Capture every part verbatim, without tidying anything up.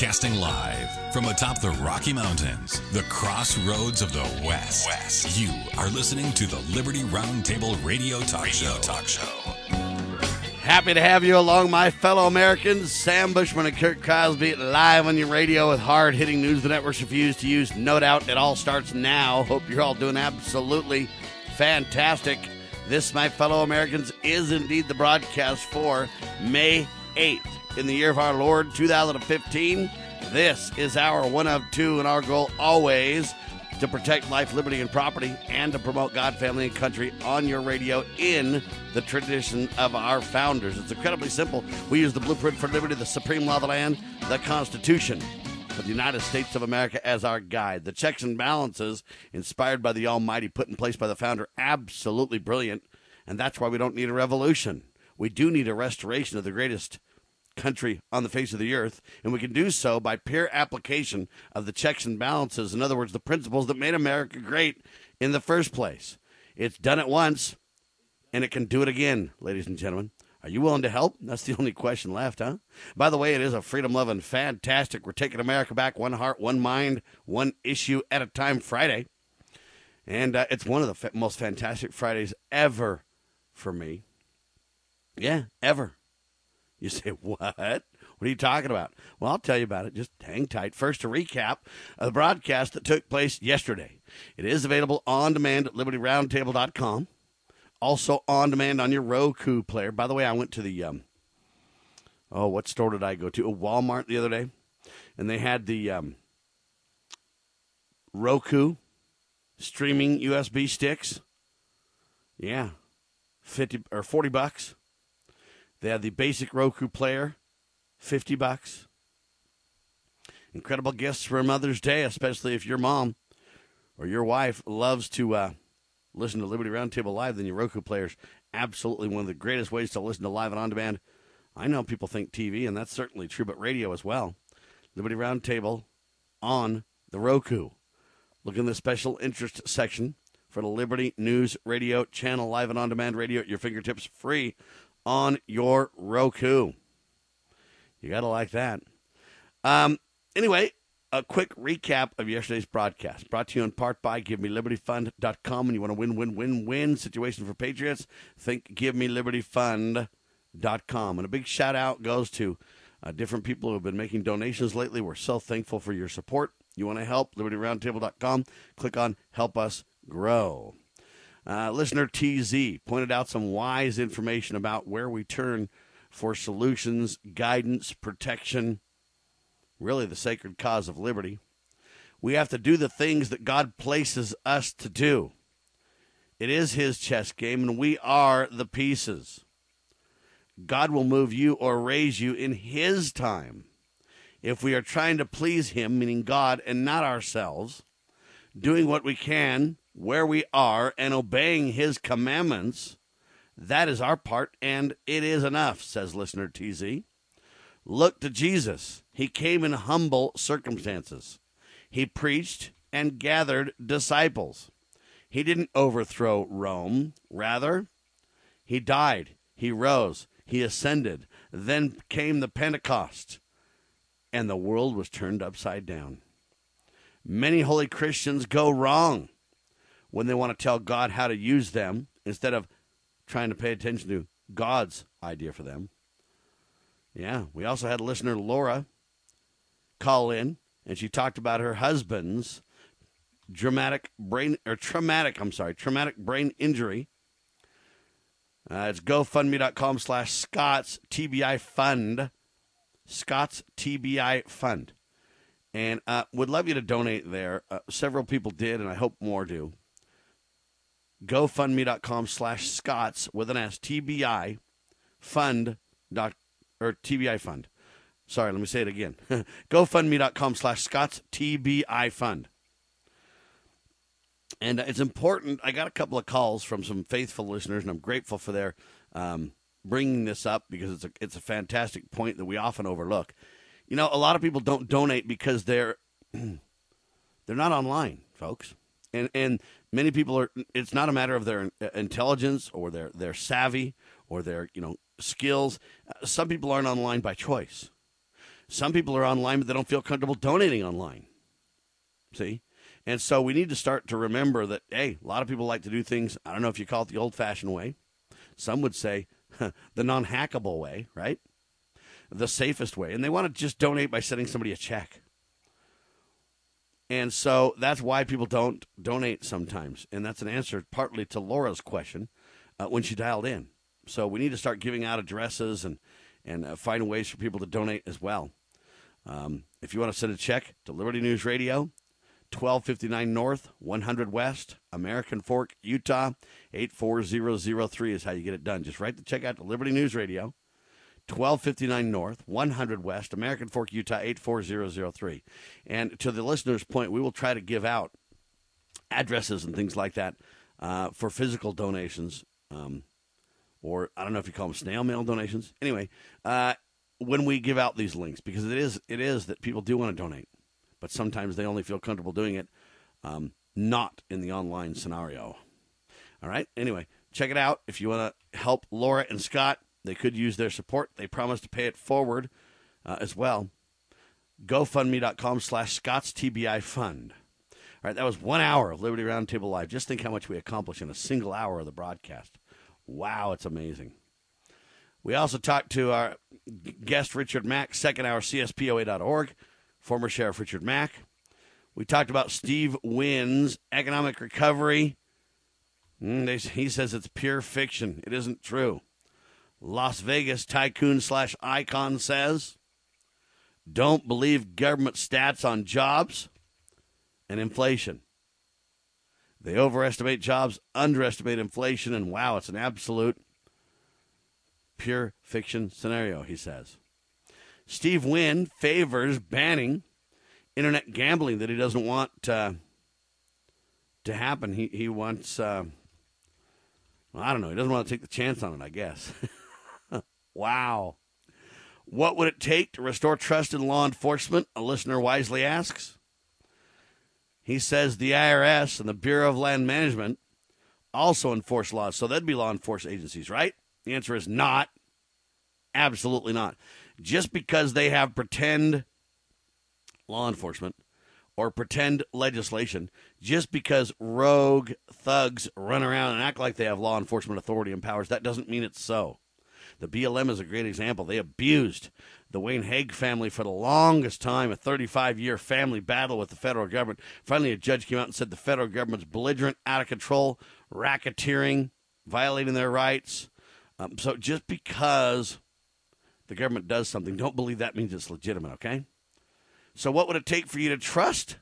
Broadcasting live from atop the Rocky Mountains, the crossroads of the West. West. You are listening to the Liberty Roundtable Radio Talk Radio Show. Talk Show. Happy to have you along, my fellow Americans. Sam Bushman and Kirk Cosby live on your radio with hard-hitting news the networks refuse to use. No doubt it all starts now. Hope you're all doing absolutely fantastic. This, my fellow Americans, is indeed the broadcast for May eighth. In the year of our Lord, two thousand fifteen, this is our one of two, and our goal always to protect life, liberty, and property, and to promote God, family, and country on your radio in the tradition of our founders. It's incredibly simple. We use the blueprint for liberty, the supreme law of the land, the Constitution of the United States of America as our guide. The checks and balances inspired by the Almighty, put in place by the founder, absolutely brilliant, and that's why we don't need a revolution. We do need a restoration of the greatest country on the face of the earth, and we can do so by pure application of the checks and balances. In other words, the principles that made America great in the first place. It's done it once, and it can do it again, ladies and gentlemen. Are you willing to help? That's the only question left, huh? By the way, it is a freedom-loving, fantastic, we're taking America back, one heart, one mind, one issue at a time Friday. And uh, it's one of the fa- most fantastic Fridays ever for me. Yeah, ever. You say, what? What are you talking about? Well, I'll tell you about it. Just hang tight. First, a recap of the broadcast that took place yesterday. It is available on demand at liberty roundtable dot com. Also on demand on your Roku player. By the way, I went to the, um, oh, what store did I go to? A Walmart the other day. And they had the um, Roku streaming U S B sticks. Yeah, fifty or forty bucks. They have the basic Roku player, fifty bucks. Incredible gifts for Mother's Day, especially if your mom or your wife loves to uh, listen to Liberty Roundtable Live. Then your Roku player is absolutely one of the greatest ways to listen to live and on demand. I know people think T V, and that's certainly true, but radio as well. Liberty Roundtable on the Roku. Look in the special interest section for the Liberty News Radio channel, live and on demand radio at your fingertips, free on your Roku. You got to like that. Um, anyway, a quick recap of yesterday's broadcast. Brought to you in part by give me liberty fund dot com. And you want a win-win-win-win situation for Patriots? Think give me liberty fund dot com. And a big shout-out goes to uh, different people who have been making donations lately. We're so thankful for your support. You want to help? liberty roundtable dot com. Click on Help Us Grow. Uh, listener T Z pointed out some wise information about where we turn for solutions, guidance, protection, really the sacred cause of liberty. We have to do the things that God places us to do. It is his chess game, and we are the pieces. God will move you or raise you in his time. If we are trying to please him, meaning God and not ourselves, doing what we can where we are and obeying his commandments, that is our part, and it is enough, says listener T Z. Look to Jesus. He came in humble circumstances. He preached and gathered disciples. He didn't overthrow Rome. Rather, he died, he rose, he ascended. Then came the Pentecost, and the world was turned upside down. Many holy Christians go wrong when they want to tell God how to use them instead of trying to pay attention to God's idea for them. Yeah, we also had listener Laura call in, and she talked about her husband's dramatic brain, or traumatic, I'm sorry, traumatic brain injury. Uh, it's GoFundMe.com slash Scott's T B I Fund. Scott's T B I Fund. And uh, would love you to donate there. Uh, several people did, and I hope more do. GoFundMe.com slash Scott's with an S, T B I Fund, dot, or T B I Fund. Sorry, let me say it again. GoFundMe.com slash Scott's T B I Fund. And uh, it's important. I got a couple of calls from some faithful listeners, and I'm grateful for their um, bringing this up because it's a, it's a fantastic point that we often overlook. You know, a lot of people don't donate because they're they're not online, folks. And and many people are, it's not a matter of their intelligence or their, their savvy or their, you know, skills. Some people aren't online by choice. Some people are online, but they don't feel comfortable donating online. See? And so we need to start to remember that, hey, a lot of people like to do things, I don't know if you call it the old-fashioned way. Some would say the non-hackable way, right? The safest way. And they want to just donate by sending somebody a check. And so that's why people don't donate sometimes. And that's an answer partly to Laura's question uh, when she dialed in. So we need to start giving out addresses and, and uh, finding ways for people to donate as well. Um, if you want to send a check to Liberty News Radio, twelve fifty-nine North, one hundred West, American Fork, Utah, eight four zero zero three is how you get it done. Just write the check out to Liberty News Radio, twelve fifty-nine North, one hundred West, American Fork, Utah, eight four zero zero three. And to the listener's point, we will try to give out addresses and things like that uh, for physical donations, um, or I don't know if you call them snail mail donations. Anyway, uh, when we give out these links, because it is it is that people do want to donate, but sometimes they only feel comfortable doing it um, not in the online scenario. All right? Anyway, check it out. If you want to help Laura and Scott, they could use their support. They promise to pay it forward uh, as well. GoFundMe.com slash Scott's T B I Fund. All right, that was one hour of Liberty Roundtable Live. Just think how much we accomplished in a single hour of the broadcast. Wow, it's amazing. We also talked to our guest, Richard Mack, second hour, C S P O A dot org, former Sheriff Richard Mack. We talked about Steve Wynn's economic recovery. Mm, they, he says it's pure fiction. It isn't true. Las Vegas tycoon slash icon says, don't believe government stats on jobs and inflation. They overestimate jobs, underestimate inflation, and wow, it's an absolute pure fiction scenario, he says. Steve Wynn favors banning internet gambling that he doesn't want uh, to happen. He, he wants, uh, well, I don't know, he doesn't want to take the chance on it, I guess. Wow. What would it take to restore trust in law enforcement? A listener wisely asks. He says the I R S and the Bureau of Land Management also enforce laws, so they'd be law enforcement agencies, right? The answer is not. Absolutely not. Just because they have pretend law enforcement or pretend legislation, just because rogue thugs run around and act like they have law enforcement authority and powers, that doesn't mean it's so. The B L M is a great example. They abused the Wayne Hague family for the longest time, a thirty-five year family battle with the federal government. Finally, a judge came out and said the federal government's belligerent, out of control, racketeering, violating their rights. Um, so just because the government does something, don't believe that means it's legitimate, okay? So what would it take for you to trust?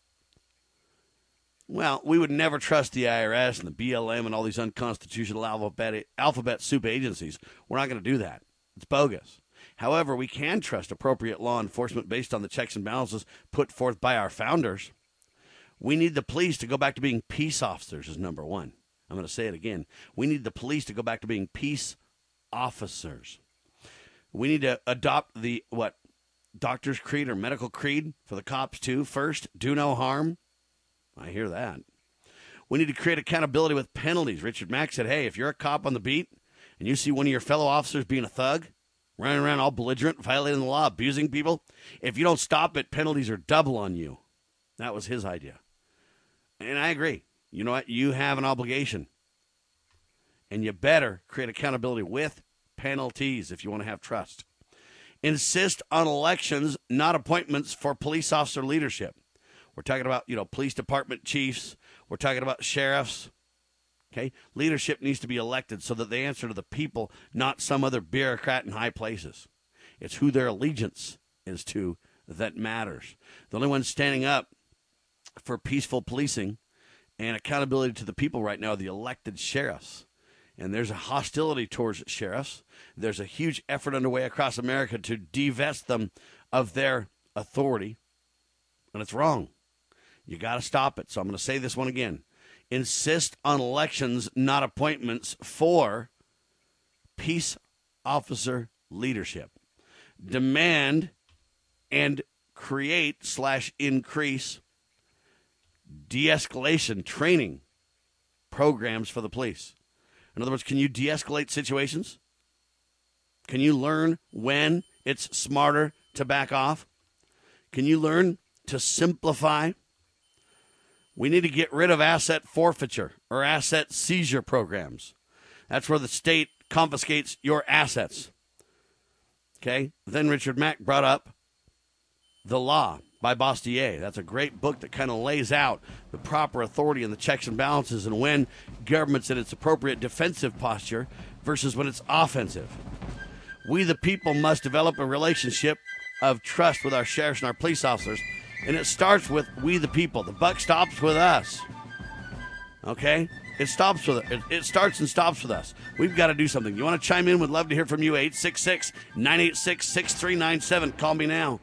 Well, we would never trust the I R S and the B L M and all these unconstitutional alphabet, alphabet soup agencies. We're not going to do that. It's bogus. However, we can trust appropriate law enforcement based on the checks and balances put forth by our founders. We need the police to go back to being peace officers is number one. I'm going to say it again. We need the police to go back to being peace officers. We need to adopt the, what, doctor's creed or medical creed for the cops too. First, do no harm. I hear that. We need to create accountability with penalties. Richard Mack said, hey, if you're a cop on the beat and you see one of your fellow officers being a thug, running around all belligerent, violating the law, abusing people, if you don't stop it, penalties are double on you. That was his idea. And I agree. You know what? You have an obligation. And you better create accountability with penalties if you want to have trust. Insist on elections, not appointments for police officer leadership. We're talking about, you know, police department chiefs. We're talking about sheriffs. Okay? Leadership needs to be elected so that they answer to the people, not some other bureaucrat in high places. It's who their allegiance is to that matters. The only ones standing up for peaceful policing and accountability to the people right now are the elected sheriffs. And there's a hostility towards sheriffs. There's a huge effort underway across America to divest them of their authority. And it's wrong. You got to stop it. So I'm going to say this one again. Insist on elections, not appointments, for peace officer leadership. Demand and create slash increase de-escalation training programs for the police. In other words, can you de-escalate situations? Can you learn when it's smarter to back off? Can you learn to simplify? We need to get rid of asset forfeiture or asset seizure programs. That's where the state confiscates your assets. Okay? Then Richard Mack brought up The Law by Bastiat. That's a great book that kind of lays out the proper authority and the checks and balances and when government's in its appropriate defensive posture versus when it's offensive. We, the people, must develop a relationship of trust with our sheriffs and our police officers, and it starts with we, the people. The buck stops with us. Okay? It stops with it. It starts and stops with us. We've got to do something. You want to chime in? We'd love to hear from you. eight six six, nine eight six, six three nine seven. Call me now.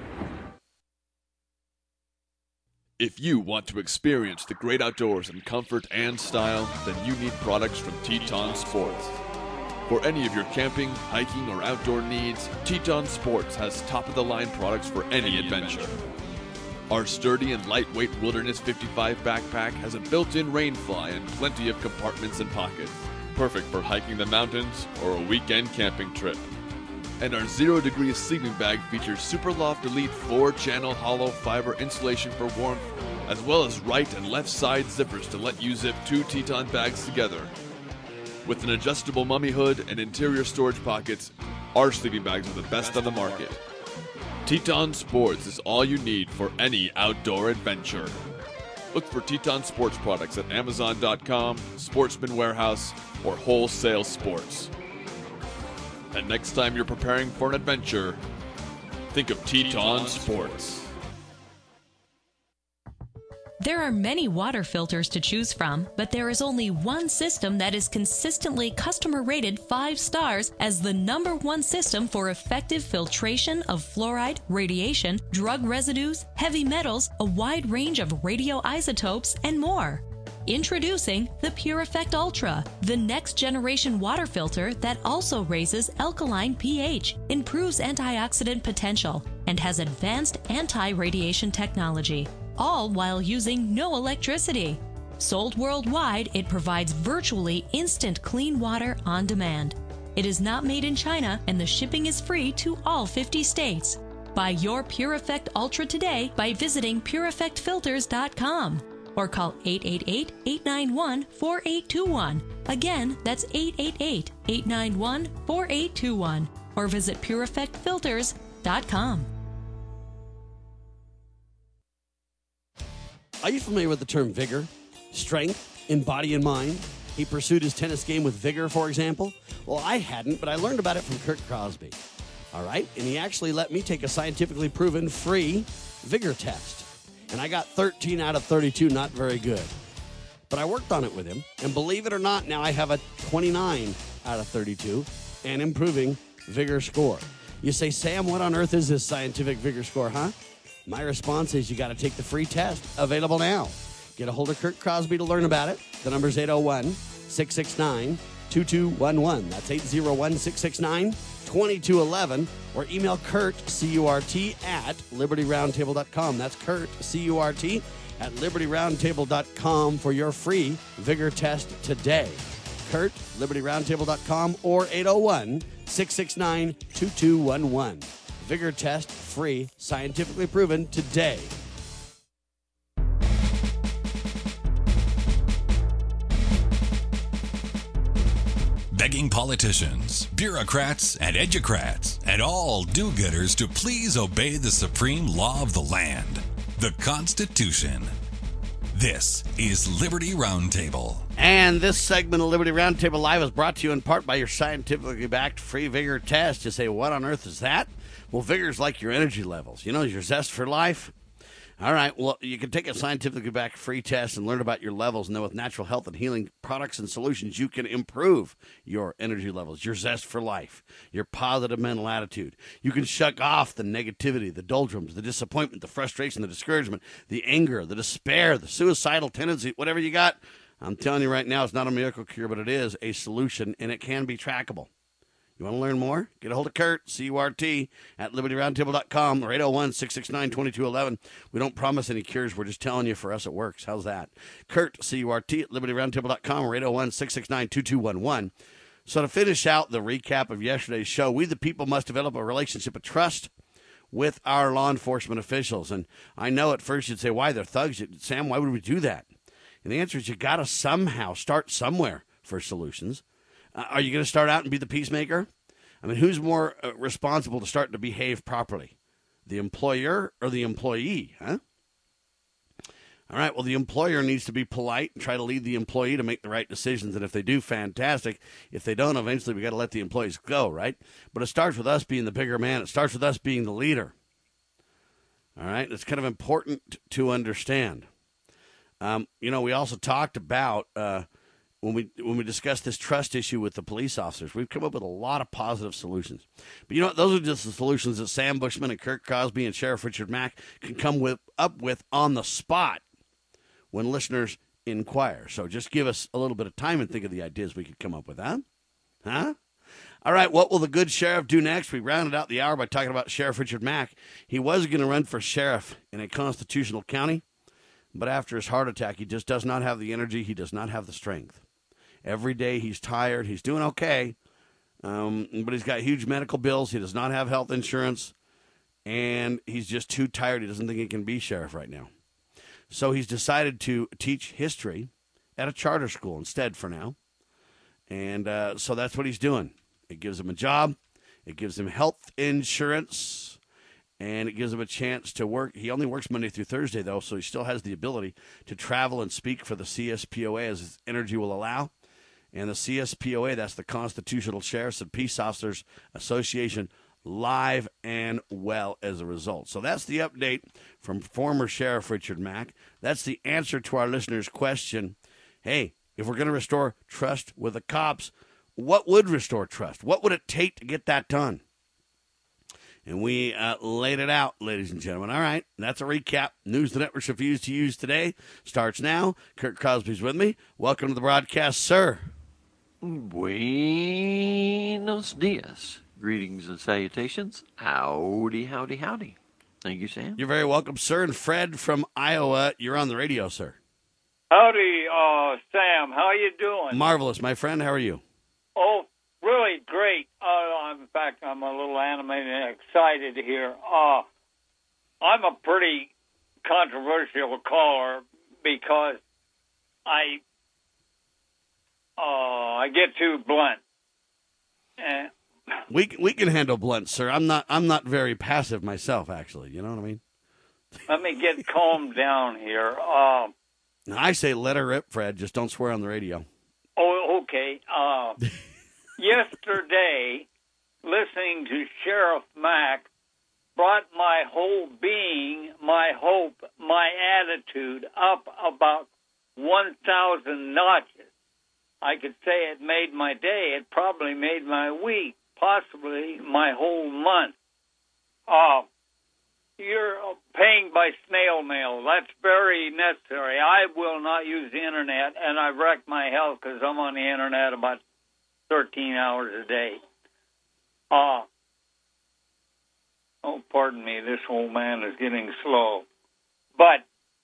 If you want to experience the great outdoors in comfort and style, then you need products from Teton Sports. For any of your camping, hiking, or outdoor needs, Teton Sports has top-of-the-line products for any adventure. Our sturdy and lightweight Wilderness fifty-five backpack has a built-in rain fly and plenty of compartments and pockets, perfect for hiking the mountains or a weekend camping trip. And our Zero Degrees sleeping bag features Super Loft Elite four channel hollow fiber insulation for warmth, as well as right and left side zippers to let you zip two Teton bags together. With an adjustable mummy hood and interior storage pockets, our sleeping bags are the best on the market. Teton Sports is all you need for any outdoor adventure. Look for Teton Sports products at Amazon dot com, Sportsman Warehouse, or Wholesale Sports. And next time you're preparing for an adventure, think of Teton Sports. There are many water filters to choose from, but there is only one system that is consistently customer rated five stars as the number one system for effective filtration of fluoride, radiation, drug residues, heavy metals, a wide range of radioisotopes, and more. Introducing the Pure Effect Ultra, the next generation water filter that also raises alkaline pH, improves antioxidant potential, and has advanced anti-radiation technology, all while using no electricity. Sold worldwide, it provides virtually instant clean water on demand. It is not made in China, and the shipping is free to all fifty states. Buy your Pure Effect Ultra today by visiting pure effect filters dot com. Or call eight eight eight, eight nine one, four eight two one. Again, that's eight eight eight, eight nine one, four eight two one. Or visit pure effect filters dot com. Are you familiar with the term vigor, strength, in body and mind? He pursued his tennis game with vigor, for example. Well, I hadn't, but I learned about it from Kurt Crosby. All right? And he actually let me take a scientifically proven free vigor test. And I got thirteen out of thirty-two, not very good. But I worked on it with him, and believe it or not, now I have a twenty-nine out of thirty-two and improving vigor score. You say, Sam, what on earth is this scientific vigor score, huh? My response is you got to take the free test, available now. Get a hold of Kurt Crosby to learn about it. The number's eight oh one, six six nine, two two one one. That's eight oh one, six six nine, two two one one. Or email Kurt, C U R T, at liberty roundtable dot com. That's Kurt, C U R T, at liberty roundtable dot com for your free vigor test today. Kurt, liberty roundtable dot com, or eight oh one, six six nine, two two one one. Vigor test, free, scientifically proven today. Begging politicians, bureaucrats, and educrats, and all do-gooders to please obey the supreme law of the land, the Constitution. This is Liberty Roundtable. And this segment of Liberty Roundtable Live is brought to you in part by your scientifically backed free vigor test. You say, what on earth is that? Well, vigor's like your energy levels. You know, your zest for life. All right, well, you can take a scientifically backed free test and learn about your levels, and then with natural health and healing products and solutions, you can improve your energy levels, your zest for life, your positive mental attitude. You can shut off the negativity, the doldrums, the disappointment, the frustration, the discouragement, the anger, the despair, the suicidal tendency, whatever you got. I'm telling you right now, it's not a miracle cure, but it is a solution, and it can be trackable. You want to learn more? Get a hold of Kurt, C U R T, at liberty roundtable dot com or eight oh one, six six nine, two two one one. We don't promise any cures. We're just telling you for us it works. How's that? Kurt, C U R T, at liberty roundtable dot com or eight oh one, six six nine, two two one one. So to finish out the recap of yesterday's show, we the people must develop a relationship of trust with our law enforcement officials. And I know at first you'd say, why? They're thugs. Sam, why would we do that? And the answer is you got to somehow start somewhere for solutions. Uh, are you going to start out and be the peacemaker? I mean, who's more uh, responsible to start to behave properly? The employer or the employee, huh? All right, well, the employer needs to be polite and try to lead the employee to make the right decisions. And if they do, fantastic. If they don't, eventually we got to let the employees go, right? But it starts with us being the bigger man. It starts with us being the leader. All right, it's kind of important to understand. Um, you know, we also talked about uh, when we when we discussed this trust issue with the police officers, we've come up with a lot of positive solutions. But you know what? Those are just the solutions that Sam Bushman and Kirk Cosby and Sheriff Richard Mack can come with up with on the spot when listeners inquire. So just give us a little bit of time and think of the ideas we could come up with, huh? Huh? All right, what will the good sheriff do next? We rounded out the hour by talking about Sheriff Richard Mack. He was going to run for sheriff in a constitutional county, but after his heart attack, he just does not have the energy. He does not have the strength. Every day he's tired. He's doing okay, um, but he's got huge medical bills. He does not have health insurance, and he's just too tired. He doesn't think he can be sheriff right now. So he's decided to teach history at a charter school instead for now. And uh, so that's what he's doing. It gives him a job. It gives him health insurance. And it gives him a chance to work. He only works Monday through Thursday, though, so he still has the ability to travel and speak for the C S P O A as his energy will allow. And the C S P O A, that's the Constitutional Sheriffs and Peace Officers Association, live and well as a result. So that's the update from former Sheriff Richard Mack. That's the answer to our listener's question. Hey, if we're going to restore trust with the cops, what would restore trust? What would it take to get that done? And we uh, laid it out, ladies and gentlemen. All right, that's a recap. News the networks refuse to use today starts now. Kirk Cosby's with me. Welcome to the broadcast, sir. Buenos dias. Greetings and salutations. Howdy, howdy, howdy. Thank you, Sam. You're very welcome, sir. And Fred from Iowa, you're on the radio, sir. Howdy, uh, Sam. How you doing? Marvelous, my friend. How are you? Oh, really great. Uh, in fact, I'm a little animated and excited here. Uh, I'm a pretty controversial caller because I uh, I get too blunt. And We we can handle blunt, sir. I'm not I'm not very passive myself, actually. You know what I mean? let me get calmed down here. Uh, I say let her rip, Fred. Just don't swear on the radio. oh, okay. Uh, yesterday, listening to Sheriff Mack brought my whole being, my hope, my attitude up about one thousand notches. I could say it made my day. It probably made my week, possibly my whole month. Uh, you're paying by snail mail. That's very necessary. I will not use the Internet, and I've wrecked my health because I'm on the Internet about thirteen hours a day. Uh, oh, pardon me, this old man is getting slow. But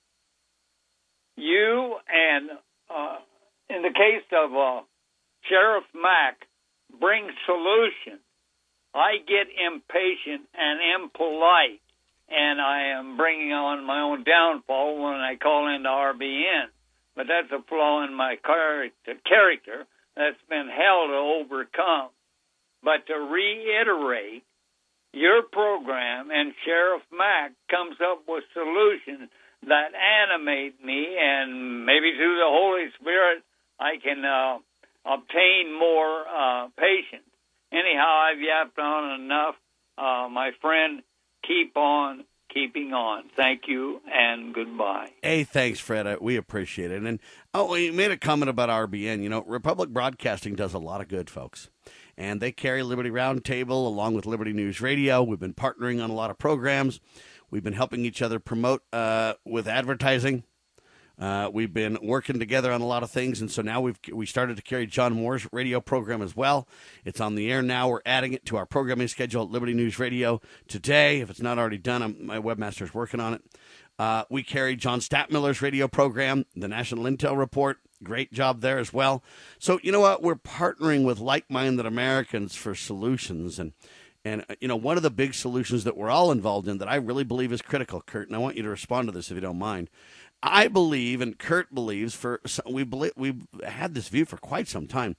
you and... Uh, in the case of uh, Sheriff Mack, bring solutions. I get impatient and impolite, and I am bringing on my own downfall when I call into R B N. But that's a flaw in my character, character that's been hell to overcome. But to reiterate, your program and Sheriff Mack comes up with solutions that animate me, and maybe through the Holy Spirit, I can uh, obtain more uh, patience. Anyhow, I've yapped on enough. Uh, my friend, keep on keeping on. Thank you, and goodbye. Hey, thanks, Fred. I, we appreciate it. And, oh, you made a comment about R B N. You know, Republic Broadcasting does a lot of good, folks. And they carry Liberty Roundtable along with Liberty News Radio. We've been partnering on a lot of programs. We've been helping each other promote uh, with advertising. Uh, we've been working together on a lot of things, and so now we've we started to carry John Moore's radio program as well. It's on the air now. We're adding it to our programming schedule at Liberty News Radio today. If it's not already done, I'm, my webmaster's working on it. Uh, we carry John Statmiller's radio program, the National Intel Report. Great job there as well. So you know what? We're partnering with like-minded Americans for solutions, and And, uh, you know, one of the big solutions that we're all involved in that I really believe is critical, Kurt, and I want you to respond to this if you don't mind. I believe, and Kurt believes, for we believe, we've had this view for quite some time,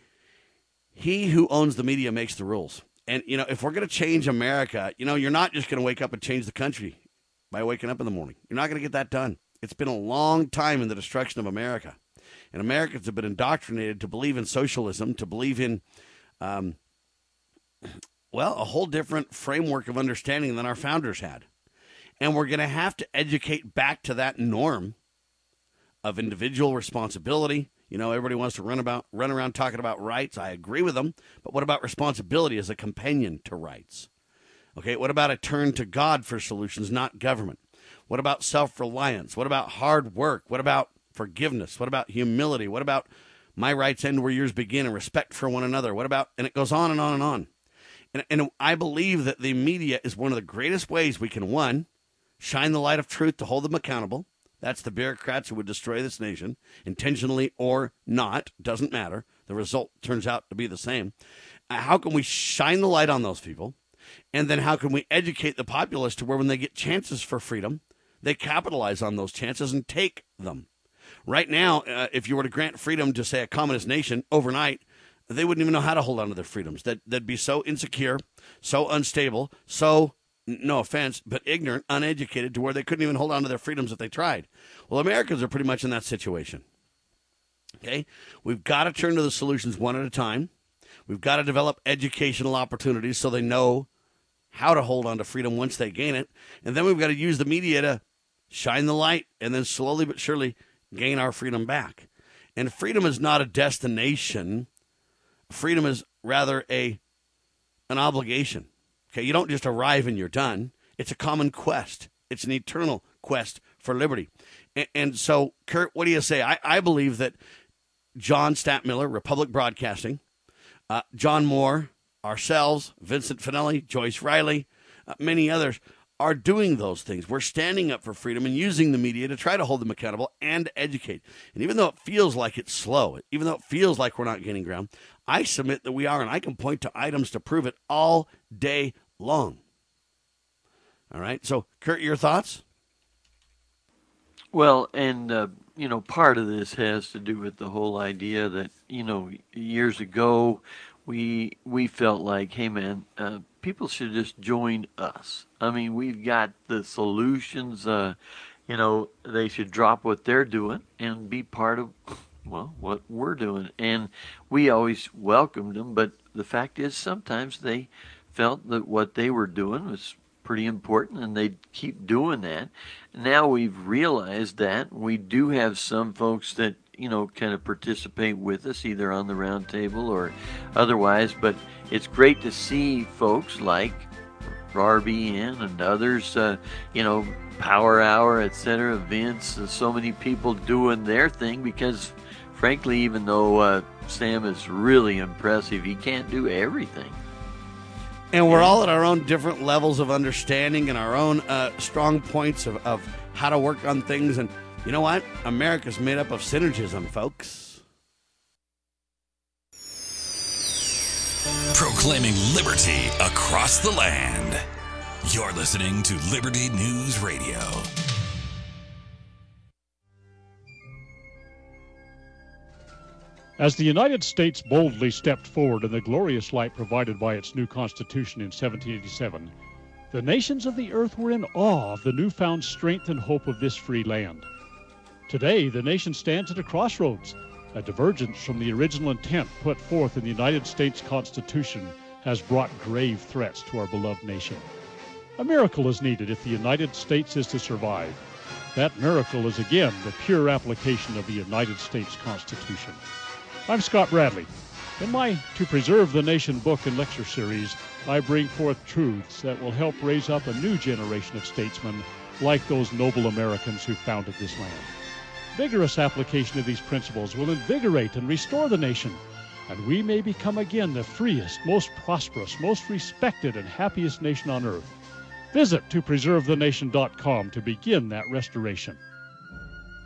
he who owns the media makes the rules. And, you know, if we're going to change America, you know, you're not just going to wake up and change the country by waking up in the morning. You're not going to get that done. It's been a long time in the destruction of America. And Americans have been indoctrinated to believe in socialism, to believe in, um, well, a whole different framework of understanding than our founders had. And we're going to have to educate back to that norm of individual responsibility. You know, everybody wants to run about, run around talking about rights. I agree with them. But what about responsibility as a companion to rights? Okay, what about a turn to God for solutions, not government? What about self-reliance? What about hard work? What about forgiveness? What about humility? What about my rights end where yours begin and respect for one another? What about, and it goes on and on and on. And, and I believe that the media is one of the greatest ways we can, one, shine the light of truth to hold them accountable. That's the bureaucrats who would destroy this nation, intentionally or not, doesn't matter. The result turns out to be the same. Uh, how can we shine the light on those people? And then how can we educate the populace to where when they get chances for freedom, they capitalize on those chances and take them? Right now, uh, if you were to grant freedom to, say, a communist nation overnight, they wouldn't even know how to hold on to their freedoms. That, they'd be so insecure, so unstable, so, no offense, but ignorant, uneducated to where they couldn't even hold on to their freedoms if they tried. Well, Americans are pretty much in that situation. Okay? We've got to turn to the solutions one at a time. We've got to develop educational opportunities so they know how to hold on to freedom once they gain it. And then we've got to use the media to shine the light and then slowly but surely gain our freedom back. And freedom is not a destination. Freedom is rather a an obligation. Okay, you don't just arrive and you're done. It's a common quest. It's an eternal quest for liberty. And, and so, Kurt, what do you say? I, I believe that John Stadtmiller, Republic Broadcasting, uh, John Moore, ourselves, Vincent Finelli, Joyce Riley, uh, many others are doing those things. We're standing up for freedom and using the media to try to hold them accountable and educate. And even though it feels like it's slow, even though it feels like we're not gaining ground, I submit that we are, and I can point to items to prove it all day long. All right. So, Kurt, your thoughts? Well, and, uh, you know, part of this has to do with the whole idea that, you know, years ago, we we felt like, hey, man, uh, people should just join us. I mean, we've got the solutions. Uh, you know, they should drop what they're doing and be part of, well, what we're doing. And we always welcomed them. But the fact is, sometimes they felt that what they were doing was pretty important, and they'd keep doing that. Now we've realized that we do have some folks that, you know, kind of participate with us, either on the round table or otherwise. But it's great to see folks like R B N and others, uh, you know, Power Hour, et cetera, Vince, uh, so many people doing their thing because, frankly, even though uh, Sam is really impressive, he can't do everything. And we're all at our own different levels of understanding and our own uh, strong points of, of how to work on things. And you know what? America's made up of synergism, folks. Proclaiming liberty across the land. You're listening to Liberty News Radio. As the United States boldly stepped forward in the glorious light provided by its new Constitution in seventeen eighty-seven, the nations of the earth were in awe of the newfound strength and hope of this free land. Today, the nation stands at a crossroads. A divergence from the original intent put forth in the United States Constitution has brought grave threats to our beloved nation. A miracle is needed if the United States is to survive. That miracle is again the pure application of the United States Constitution. I'm Scott Bradley. In my To Preserve the Nation book and lecture series, I bring forth truths that will help raise up a new generation of statesmen like those noble Americans who founded this land. Vigorous application of these principles will invigorate and restore the nation, and we may become again the freest, most prosperous, most respected, and happiest nation on earth. Visit to preserve the nation dot com to begin that restoration.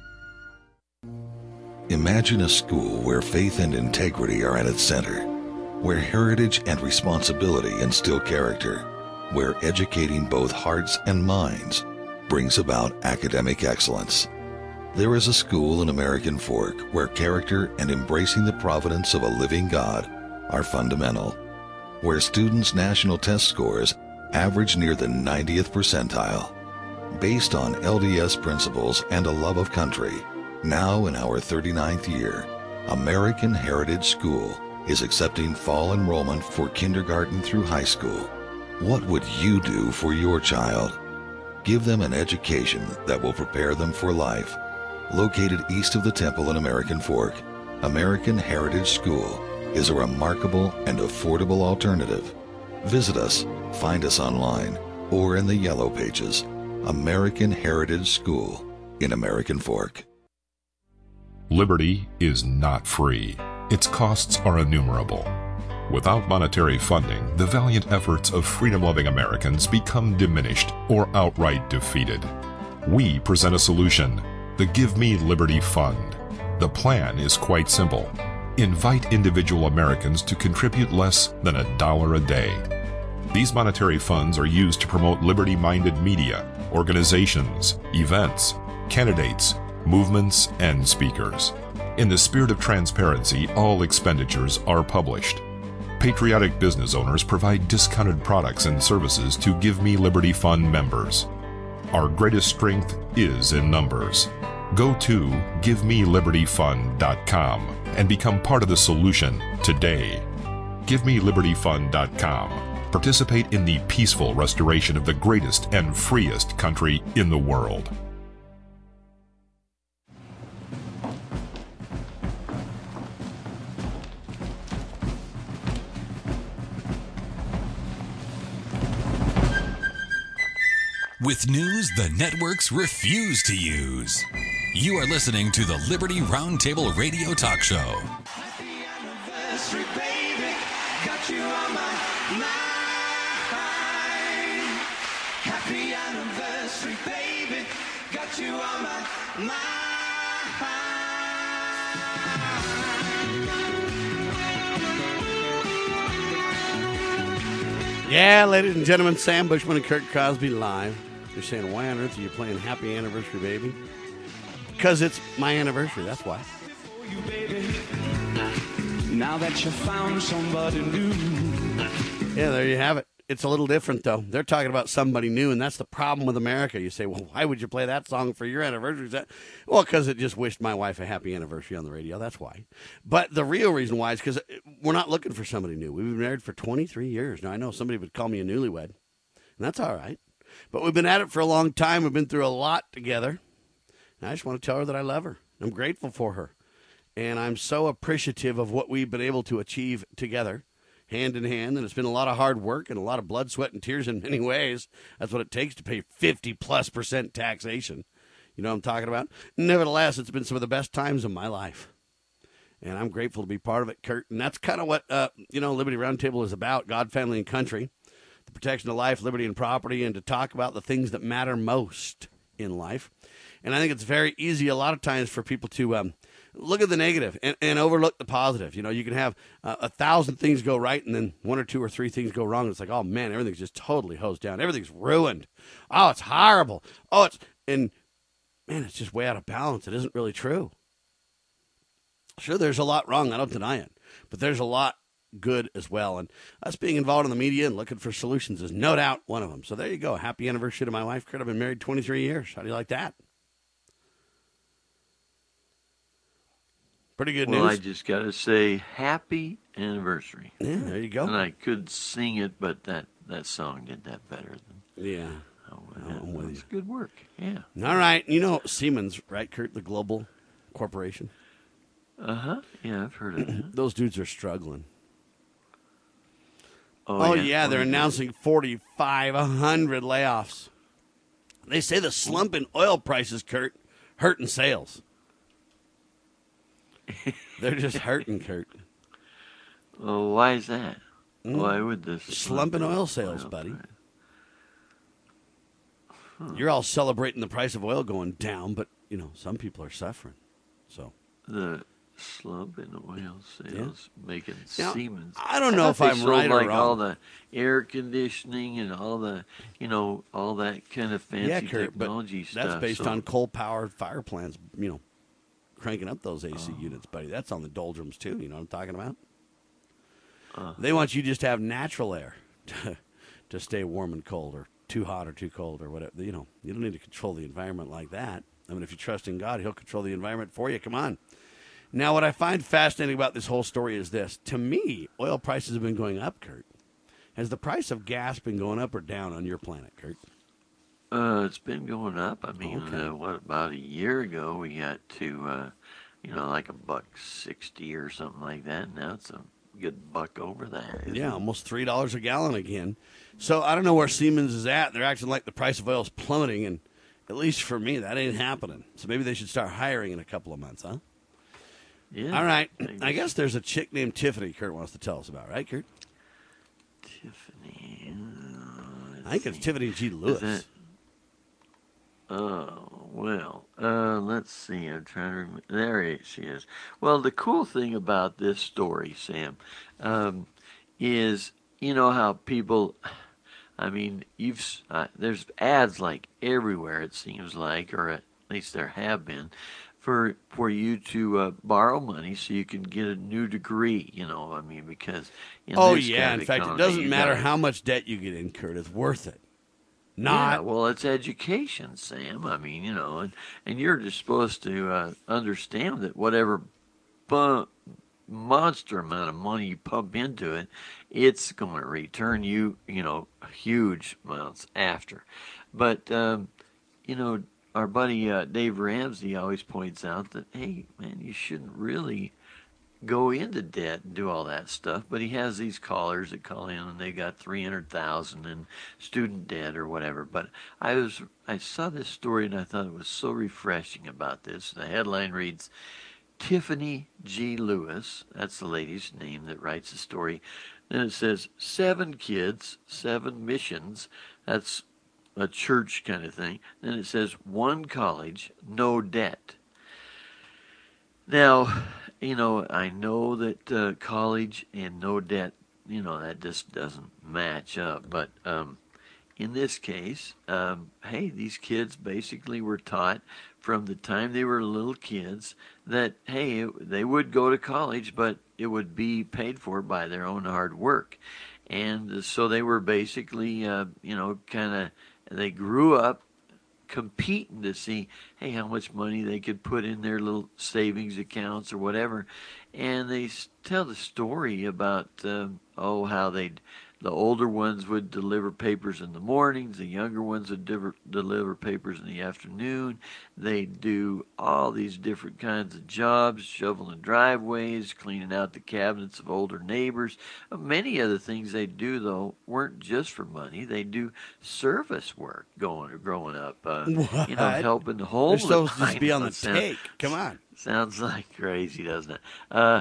Imagine a school where faith and integrity are at its center. where heritage and responsibility instill character, where educating both hearts and minds brings about academic excellence. There is a school in American Fork where character and embracing the providence of a living God are fundamental, where students' national test scores average near the ninetieth percentile. Based on L D S principles and a love of country, now in our thirty-ninth year, American Heritage School is accepting fall enrollment for kindergarten through high school. What would you do for your child? Give them an education that will prepare them for life. Located east of the Temple in American Fork, American Heritage School is a remarkable and affordable alternative. Visit us, find us online, or in the Yellow Pages. American Heritage School in American Fork. Liberty is not free. Its costs are innumerable. Without monetary funding, the valiant efforts of freedom-loving Americans become diminished or outright defeated. We present a solution, the Give Me Liberty Fund. The plan is quite simple. Invite individual Americans to contribute less than a dollar a day. These monetary funds are used to promote liberty-minded media, organizations, events, candidates, movements, and speakers. In the spirit of transparency, all expenditures are published. Patriotic business owners provide discounted products and services to Give Me Liberty Fund members. Our greatest strength is in numbers. Go to give me liberty fund dot com and become part of the solution today. give me liberty fund dot com. Participate in the peaceful restoration of the greatest and freest country in the world. With news the networks refuse to use. You are listening to the Liberty Roundtable Radio Talk Show. Happy anniversary, baby. Got you on my mind. Happy anniversary, baby. Got you on my mind. Yeah, ladies and gentlemen, Sam Bushman and Kurt Crosby live. They're saying, why on earth are you playing Happy Anniversary, Baby? Because it's my anniversary, that's why. You, baby. Now that you found somebody new. Yeah, there you have it. It's a little different, though. They're talking about somebody new, and that's the problem with America. You say, well, why would you play that song for your anniversary? Is that? Well, because it just wished my wife a happy anniversary on the radio. That's why. But the real reason why is because we're not looking for somebody new. We've been married for twenty-three years. Now, I know somebody would call me a newlywed, and that's all right. But we've been at it for a long time. We've been through a lot together. And I just want to tell her that I love her. I'm grateful for her. And I'm so appreciative of what we've been able to achieve together, hand in hand. And it's been a lot of hard work and a lot of blood, sweat, and tears in many ways. That's what it takes to pay fifty plus percent taxation. You know what I'm talking about? Nevertheless, it's been some of the best times of my life. And I'm grateful to be part of it, Kurt. And that's kind of what, uh, you know, Liberty Roundtable is about, God, family, and country. The protection of life, liberty, and property, and to talk about the things that matter most in life. And I think it's very easy a lot of times for people to um, look at the negative and, and overlook the positive. You know, you can have uh, a thousand things go right and then one or two or three things go wrong. It's like, oh, man, everything's just totally hosed down. Everything's ruined. Oh, it's horrible. Oh, it's, and, man, it's just way out of balance. It isn't really true. Sure, there's a lot wrong. I don't deny it. But there's a lot good as well. And us being involved in the media and looking for solutions is no doubt one of them. So there you go. Happy anniversary to my wife, Kurt. I've been married twenty-three years. How do you like that? Pretty good well, news. Well, I just got to say happy anniversary. Yeah, there you go. And I could sing it, but that, that song did that better than. Yeah. Oh, well, that, that's good work. Yeah. All right. You know Siemens, right, Kurt? The global corporation. Uh-huh. Yeah, I've heard of that. Those dudes are struggling. Oh, oh yeah. yeah, they're oh, announcing forty-five hundred layoffs. They say the slump in oil prices, Kurt, hurting sales. They're just hurting, Kurt. Well, why is that? Mm. Why would this slump in oil sales, oil buddy? Huh. You're all celebrating the price of oil going down, but you know some people are suffering. So the slump in oil sales, making Now, Siemens. I don't know I if thought they I'm sold, right or like all wrong. the air conditioning and all the, you know, all that kind of fancy Yeah, Kurt, but technology stuff. that's based so, on coal-powered fire plants, you know, cranking up those A C Oh. units, buddy. That's on the doldrums, too. You know what I'm talking about? Uh, They want you just to have natural air to, to stay warm and cold, or too hot or too cold, or whatever. You know, you don't need to control the environment like that. I mean, if you trust in God, He'll control the environment for you. Come on. Now, what I find fascinating about this whole story is this. To me, oil prices have been going up, Kurt. Has the price of gas been going up or down on your planet, Kurt? Uh, it's been going up. I mean, Okay. uh, what about a year ago we got to, uh, you know, like a buck sixty or something like that. Now it's a good buck over that. isn't Yeah, it? almost three dollars a gallon again. So I don't know where Siemens is at. They're acting like the price of oil is plummeting, and at least for me, that ain't happening. So maybe they should start hiring in a couple of months, huh? Yeah. All right. Thanks. I guess there's a chick named Tiffany Kurt wants to tell us about, right, Kurt? Tiffany. uh, I think it's Tiffany G. Lewis. that- Oh, well, uh, let's see. I'm trying to remember. There it- she is. Well, the cool thing about this story, Sam, um, is you know how people, I mean, you've s- uh, there's ads like everywhere, it seems like, or at least there have been, for for you to uh, borrow money so you can get a new degree, you know, I mean, because in Oh, this yeah. kind In of fact, it economy, doesn't you matter gotta- how much debt you get in, Kurt. It's worth it. Yeah, Not. well, it's education, Sam. I mean, you know, and, and you're just supposed to uh, understand that whatever bu- monster amount of money you pump into it, it's going to return you, you know, huge amounts after. But, um, you know, our buddy uh, Dave Ramsey always points out that, hey, man, you shouldn't really go into debt and do all that stuff, but he has these callers that call in and they got three hundred thousand in student debt or whatever. But I was I saw this story and I thought it was so refreshing about this. The headline reads, Tiffany G. Lewis, that's the lady's name that writes the story. Then it says seven kids, seven missions. That's a church kind of thing. Then it says one college, no debt. Now, you know, I know that uh, college and no debt, you know, that just doesn't match up. But um, in this case, um, hey, these kids basically were taught from the time they were little kids that, hey, they would go to college, but it would be paid for by their own hard work. And so they were basically, uh, you know, kind of, they grew up competing to see, hey, how much money they could put in their little savings accounts or whatever. And they s- tell the story about, um, oh, how they'd, the older ones would deliver papers in the mornings, the younger ones would diver, deliver papers in the afternoon. They'd do all these different kinds of jobs, shoveling driveways, cleaning out the cabinets of older neighbors. Uh, Many of the things they do, though, weren't just for money. They do service work going growing up, uh, you know, What? helping the They're homeless. supposed to I just be on know, the it sounds- take. Come on. Sounds like crazy, doesn't it? Uh,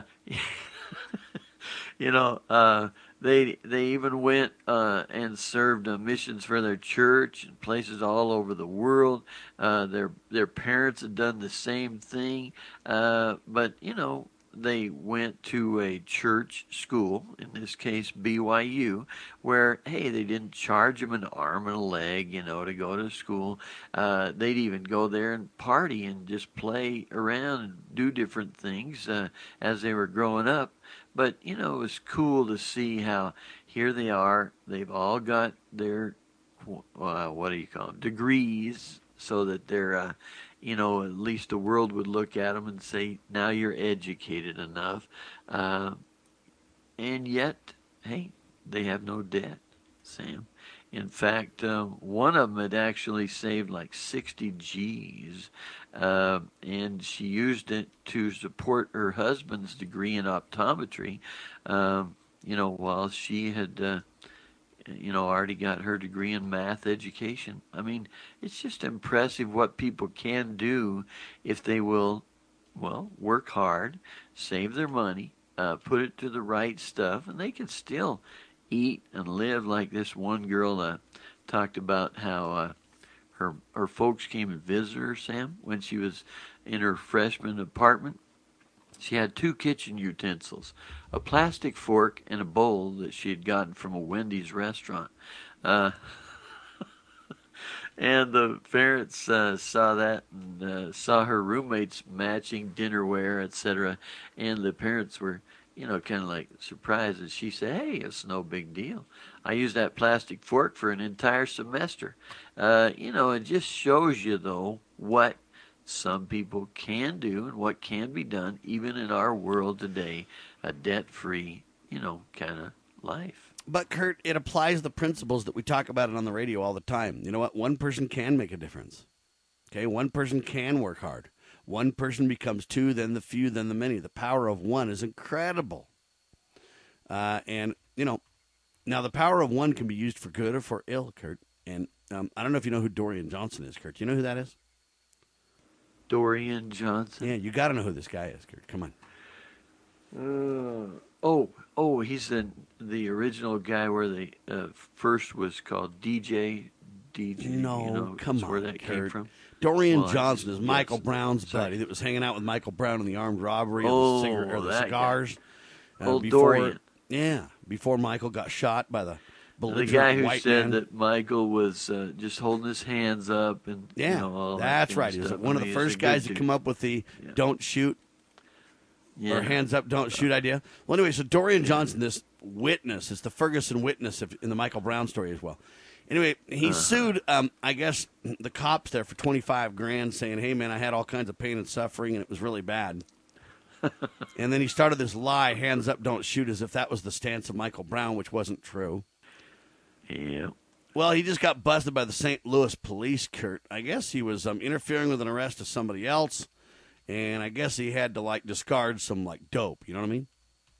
you know, uh, they they even went uh, and served uh, missions for their church in places all over the world. Uh, their their parents had done the same thing, uh, but you know, they went to a church school, in this case B Y U, where, hey, they didn't charge them an arm and a leg, you know, to go to school. Uh, they'd even go there and party and just play around and do different things uh, as they were growing up. But, you know, it was cool to see how here they are. They've all got their, uh, what do you call them, degrees, so that they're, uh, you know, at least the world would look at them and say, now you're educated enough. Uh, and yet, hey, they have no debt, Sam. In fact, um, one of them had actually saved like sixty G's, uh, and she used it to support her husband's degree in optometry, um, you know, while she had, uh, you know, already got her degree in math education. I mean, it's just impressive what people can do if they will, well, work hard, save their money, uh, put it to the right stuff, and they can still eat and live. Like this one girl uh, talked about how uh, her her folks came and visited her, Sam, when she was in her freshman apartment, She had two kitchen utensils, a plastic fork and a bowl that she had gotten from a Wendy's restaurant. Uh, and the parents uh, saw that and uh, saw her roommates matching dinnerware, et cetera. And the parents were, you know, kind of like surprised. And she said, hey, it's no big deal. I used that plastic fork for an entire semester. Uh, you know, it just shows you, though, what some people can do and what can be done even in our world today, a debt-free, you know, kind of life. But, Kurt, it applies the principles that we talk about it on the radio all the time. You know what? One person can make a difference. Okay? One person can work hard. One person becomes two, then the few, then the many. The power of one is incredible. Uh, and, you know, now the power of one can be used for good or for ill, Kurt. And um, I don't know if you know who Dorian Johnson is, Kurt. Do you know who that is? Dorian Johnson? Yeah, you got to know who this guy is, Kurt. Come on. Uh, oh, oh, he's the the original guy where the uh, first was called D J. D J. No, you know, come where on, that Kurt. came from. Dorian Well, Johnson I- is Michael yes, Brown's sorry. buddy that was hanging out with Michael Brown in the armed robbery Oh, of the, cigar- or the that cigars. uh, Old before, Dorian. Yeah, before Michael got shot by the The belligerent guy who white said man. that Michael was uh, just holding his hands up and Yeah, you know, all that that's kind right. of He was stuff. one I of the mean, he's a first good guys to dude. come up with the Yeah. "don't shoot" Yeah. or "hands up, don't shoot" idea. Well, anyway, so Dorian Johnson, this witness, it's the Ferguson witness of, in the Michael Brown story as well. Anyway, he Uh-huh. sued, um, I guess, the cops there for twenty-five grand, saying, "Hey, man, I had all kinds of pain and suffering, and it was really bad." And then he started this lie, "hands up, don't shoot," as if that was the stance of Michael Brown, which wasn't true. Yeah. Well, he just got busted by the Saint Louis police, Kurt. I guess he was um, interfering with an arrest of somebody else, and I guess he had to, like, discard some, like, dope. You know what I mean?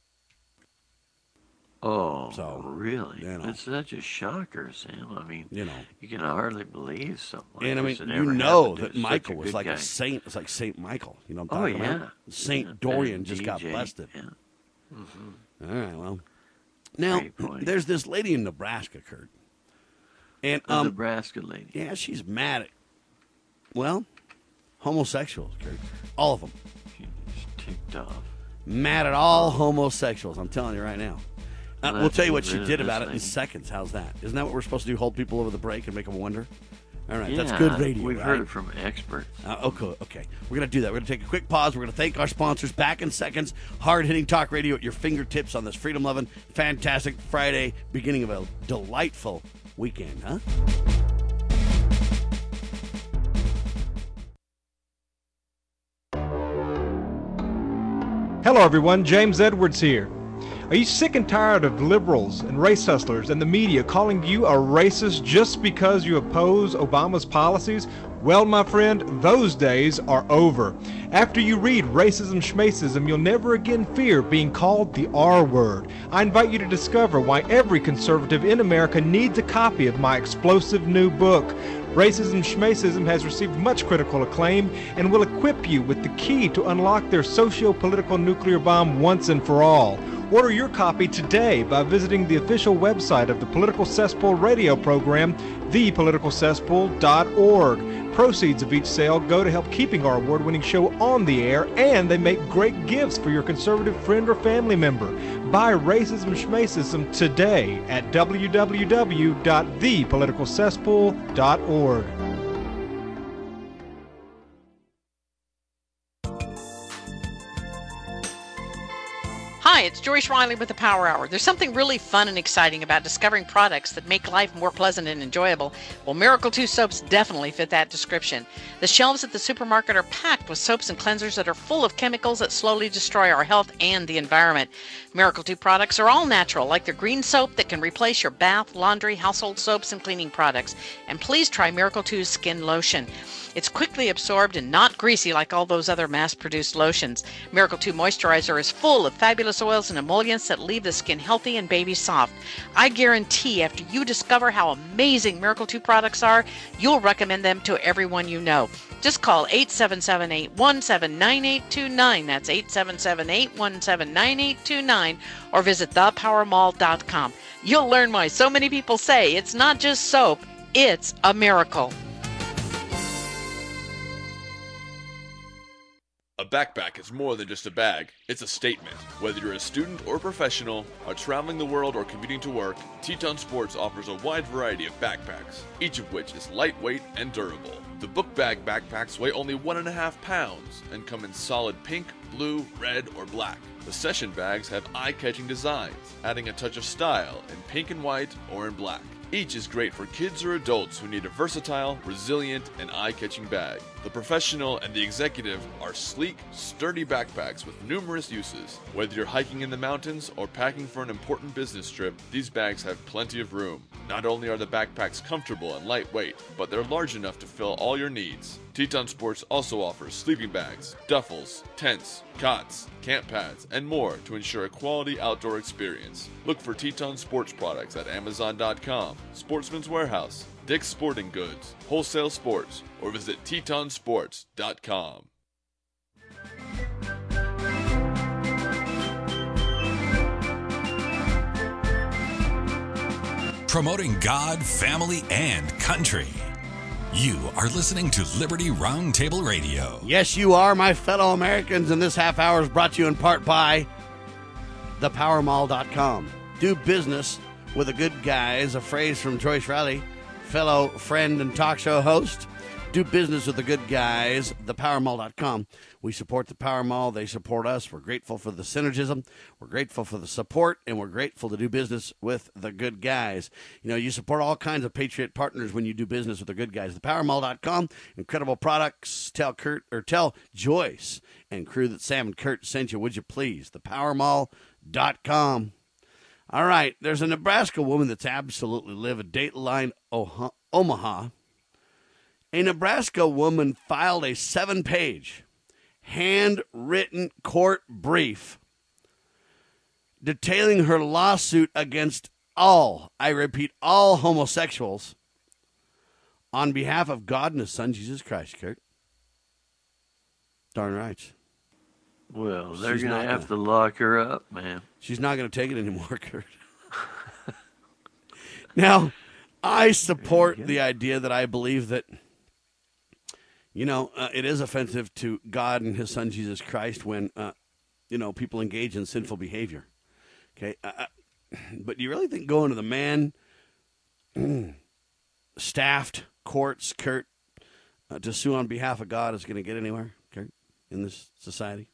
Oh, So, really? you know. That's such a shocker, Sam. I mean, You know. you can hardly believe something like And I this mean, had you ever know happened to that such a Michael was good like guy. a saint. It's like Saint Michael. You know what I'm Oh, talking yeah. about? Saint Yeah, Dorian and just D got J, busted. Yeah. All right, well. Now, Great point. there's this lady in Nebraska, Kurt. And, The um, Nebraska lady. yeah, she's mad at, well, homosexuals, Kurt. All of them. She's ticked off. Mad at all homosexuals. I'm telling you right now. Uh, Well, we'll tell you that's what she rid of did this about it in lady. seconds. How's that? Isn't that what we're supposed to do? Hold people over the break and make them wonder? All right, Yeah, that's good radio, We've right? heard it from experts. Uh, okay, okay. We're going to do that. We're going to take a quick pause. We're going to thank our sponsors. Back in seconds. Hard-hitting talk radio at your fingertips on this freedom-loving, fantastic Friday, beginning of a delightful weekend, huh? Hello, everyone. James Edwards here. Are you sick and tired of liberals and race hustlers and the media calling you a racist just because you oppose Obama's policies? Well, my friend, those days are over. After you read Racism Schmacism, you'll never again fear being called the R word. I invite you to discover why every conservative in America needs a copy of my explosive new book. Racism Schmacism has received much critical acclaim and will equip you with the key to unlock their socio-political nuclear bomb once and for all. Order your copy today by visiting the official website of the Political Cesspool radio program, the political cesspool dot org. Proceeds of each sale go to help keeping our award-winning show on the air, and they make great gifts for your conservative friend or family member. Buy Racism Schmacism today at w w w dot the political cesspool dot org. Hi, it's Joyce Riley with the Power Hour. There's something really fun and exciting about discovering products that make life more pleasant and enjoyable. Well, Miracle two soaps definitely fit that description. The shelves at the supermarket are packed with soaps and cleansers that are full of chemicals that slowly destroy our health and the environment. Miracle two products are all natural, like their green soap that can replace your bath, laundry, household soaps, and cleaning products. And please try Miracle two's skin lotion. It's quickly absorbed and not greasy like all those other mass-produced lotions. Miracle two Moisturizer is full of fabulous oils and emollients that leave the skin healthy and baby soft. I guarantee after you discover how amazing Miracle two products are, you'll recommend them to everyone you know. Just call eight seven seven, eight one seven, nine eight two nine. That's eight seven seven, eight one seven, nine eight two nine. Or visit the power mall dot com. You'll learn why so many people say it's not just soap, it's a miracle. A backpack is more than just a bag, it's a statement. Whether you're a student or professional, are traveling the world or commuting to work, Teton Sports offers a wide variety of backpacks, each of which is lightweight and durable. The book bag backpacks weigh only one and a half pounds and come in solid pink, blue, red, or black. The session bags have eye-catching designs, adding a touch of style in pink and white or in black. Each is great for kids or adults who need a versatile, resilient, and eye-catching bag. The professional and the executive are sleek, sturdy backpacks with numerous uses. Whether you're hiking in the mountains or packing for an important business trip, these bags have plenty of room. Not only are the backpacks comfortable and lightweight, but they're large enough to fill all your needs. Teton Sports also offers sleeping bags, duffels, tents, cots, camp pads, and more to ensure a quality outdoor experience. Look for Teton Sports products at Amazon dot com, Sportsman's Warehouse, Dick's Sporting Goods, Wholesale Sports, or visit Teton Sports dot com. Promoting God, family, and country. You are listening to Liberty Roundtable Radio. Yes, you are, my fellow Americans, and this half hour is brought to you in part by the power mall dot com. Do business with the good guys, a phrase from Joyce Riley, fellow friend and talk show host. Do business with the good guys, the power mall dot com. We support the Power Mall. They support us. We're grateful for the synergism. We're grateful for the support, and we're grateful to do business with the good guys. You know, you support all kinds of Patriot partners when you do business with the good guys. the power mall dot com. Incredible products. Tell Kurt, or tell Joyce and crew that Sam and Kurt sent you, would you please? the power mall dot com. All right, there's a Nebraska woman that's absolutely livid. Dateline oh- Omaha. A Nebraska woman filed a seven-page, handwritten court brief detailing her lawsuit against all, I repeat, all homosexuals on behalf of God and His Son, Jesus Christ, Kurt. Darn right. Well, they're She's going to not have gonna- to lock her up, man. She's not going to take it anymore, Kurt. Now, I support the idea that I believe that, you know, uh, it is offensive to God and His Son, Jesus Christ, when, uh, you know, people engage in sinful behavior. Okay? Uh, but do you really think going to the man staffed courts, Kurt, uh, to sue on behalf of God is going to get anywhere, Kurt, in this society?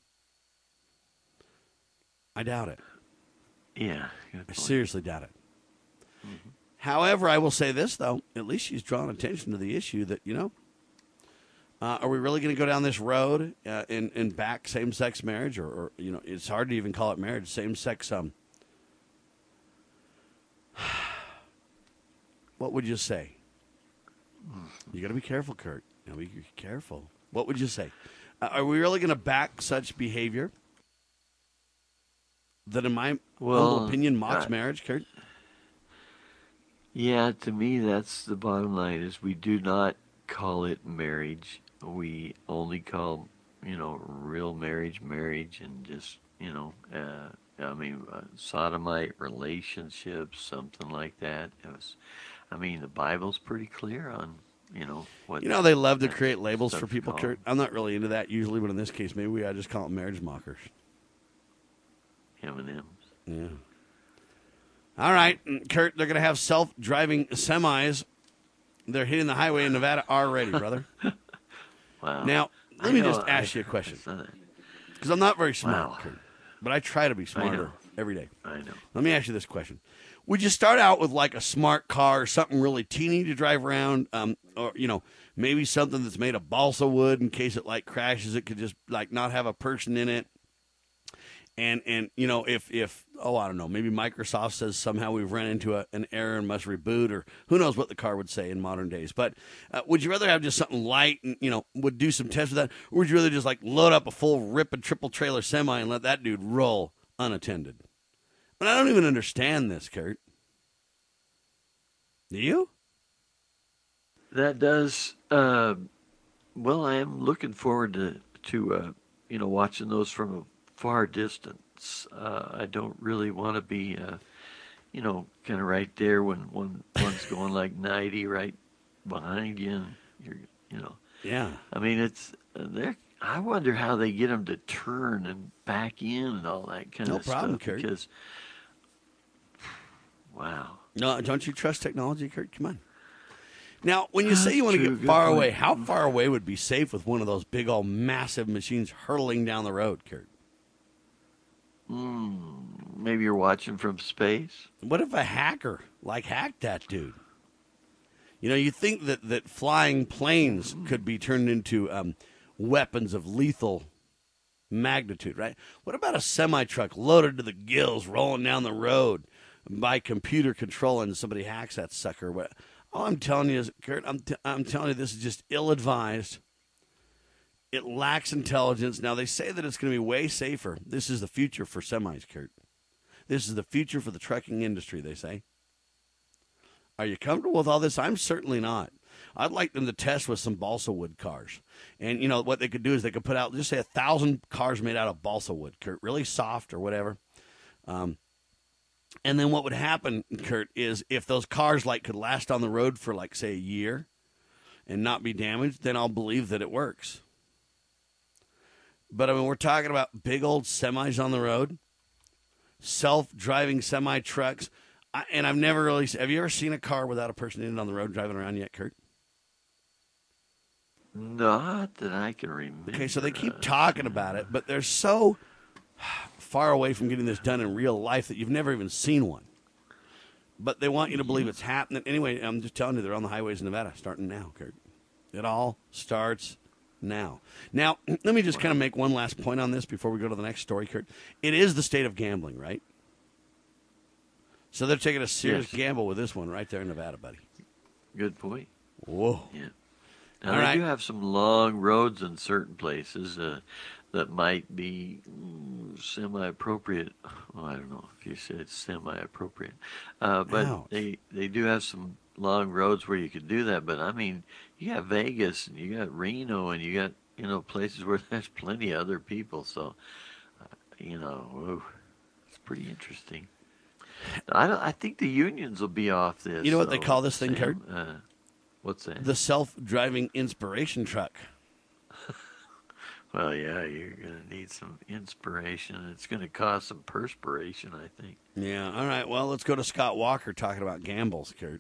I doubt it. Yeah. I seriously doubt it. Mm-hmm. However, I will say this, though. At least she's drawn attention to the issue that, you know, uh, are we really going to go down this road uh, and, and back same-sex marriage? Or, or, you know, it's hard to even call it marriage. Same-sex, um, what would you say? You got to be careful, Kurt. You know, be careful. What would you say? Uh, are we really going to back such behavior that, in my Well, humble opinion, mocks uh, marriage, Kurt? Yeah, to me, that's the bottom line, is we do not call it marriage. We only call, you know, real marriage, marriage, and just, you know, uh, I mean, uh, sodomite relationships, something like that. It was, I mean, the Bible's pretty clear on, you know, what... You know, they love to that create labels for stuff's people, called. Kurt. I'm not really into that usually, but in this case, maybe we ought to just call them marriage mockers. M and M's. Yeah. All right, Kurt, they're going to have self-driving semis. They're hitting the highway in Nevada already, brother. Wow. Now, let I me know, just ask I- you a question. I saw that. Because I'm not very smart, Wow. Kurt, but I try to be I smarter know. every day. I know. Let me ask you this question. Would you start out with like a smart car or something really teeny to drive around, um, or, you know, maybe something that's made of balsa wood in case it, like, crashes? It could just, like, not have a person in it. And, and you know, if, if oh, I don't know, maybe Microsoft says somehow we've run into a, an error and must reboot, or who knows what the car would say in modern days. But uh, would you rather have just something light and, you know, would do some tests with that? Or would you rather just, like, load up a full rip and triple trailer semi and let that dude roll unattended? But I don't even understand this, Kurt. Do you? That does. Uh, well, I am looking forward to to uh, you know, watching those from a far distance. Uh, I don't really want to be, uh, you know, kind of right there when one one's going like ninety right behind you, and you're, you know. Yeah. I mean, it's uh, they're. I wonder how they get them to turn and back in and all that kind No of problem, stuff. Kurt. Because, wow. No, don't you trust technology, Kurt? Come on. Now, when you say you want to True, get good far point. away, how far away would be safe with one of those big, old, massive machines hurtling down the road, Kurt? Mm, maybe you're watching from space. What if a hacker, like, hacked that dude? You know, you think that, that flying planes could be turned into um, weapons of lethal magnitude, right? What about a semi-truck loaded to the gills rolling down the road by computer control and somebody hacks that sucker? What? All I'm telling you is, Kurt, I'm, t- I'm telling you this is just ill-advised. It lacks intelligence. Now, they say that it's going to be way safer. This is the future for semis, Kurt. This is the future for the trucking industry, they say. Are you comfortable with all this? I'm certainly not. I'd like them to test with some balsa wood cars. And, you know, what they could do is they could put out, just say, a thousand cars made out of balsa wood, Kurt, really soft or whatever. Um, and then what would happen, Kurt, is if those cars, like, could last on the road for, like, say, a year and not be damaged, then I'll believe that it works. But, I mean, we're talking about big old semis on the road, self-driving semi-trucks. I, and I've never really... Have you ever seen a car without a person in it on the road driving around yet, Kurt? Not that I can remember. Okay, so they keep talking about it, but they're so far away from getting this done in real life that you've never even seen one. But they want you to believe it's happening. Anyway, I'm just telling you, they're on the highways in Nevada, starting now, Kurt. It all starts now. Now, let me just kind of make one last point on this before we go to the next story, Kurt. It is the state of gambling, right? So they're taking a serious Yes. gamble with this one right there in Nevada, buddy. Good point. Whoa. Yeah. Now, All they right. do have some long roads in certain places uh, that might be mm, semi-appropriate. Well, I don't know if you said semi-appropriate. Uh, but Ouch. they, they do have some long roads where you could do that. But, I mean, you got Vegas and you got Reno and you got, you know, places where there's plenty of other people. So, uh, you know, whoa, it's pretty interesting. I, don't, I think the unions will be off this. You know what they though, call this thing, Sam. Kurt? Uh, what's that? The self-driving inspiration truck. Well, yeah, you're going to need some inspiration. It's going to cause some perspiration, I think. Yeah, all right. Well, let's go to Scott Walker talking about gambles, Kurt.